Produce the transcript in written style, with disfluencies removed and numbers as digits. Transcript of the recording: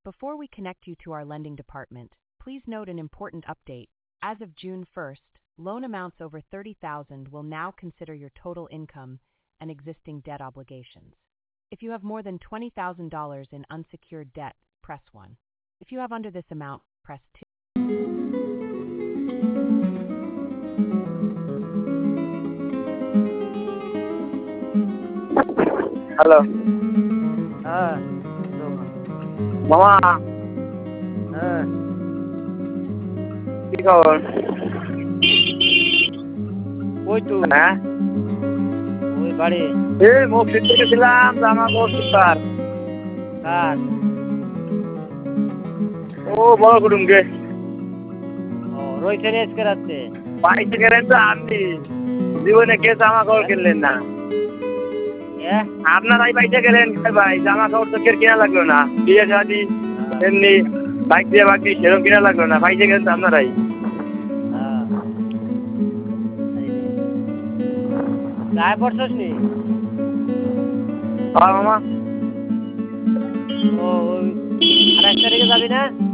Before we connect you to our lending department, please note an important update. As of June 1st, loan amounts over $30,000 will now consider your total income and existing debt obligations. If you have more than $20,000 in unsecured debt, press 1. If you have under this amount, press 2. Hello হ্যাঁ মামা, হ্যাঁ কি খবর? ওই তো হ্যাঁ, ওই বাড়ি এই মুখ শিখতে গেছিলাম, জামা কাপড় সুতার। কার ও বড় কুটুম গে রয়েছে আজকে রাত্রে পাইতে গেলেন তো আপনি, জীবনে কে জামা কাপড় কিনলেন না? আপনারাই পাইতে গেলেন ভাই, জামা কাপড় তো কেউ কিনা লাগলো না, বিয়ে শাদি এমনি বাইক দিয়ে বাকি সেরকম কিনা লাগলো না, পাইতে গেলেন তো আপনারাই। গায়ে পড়ছস নি? হ্যাঁ মামা, ও 28 তারিখে যাবি না?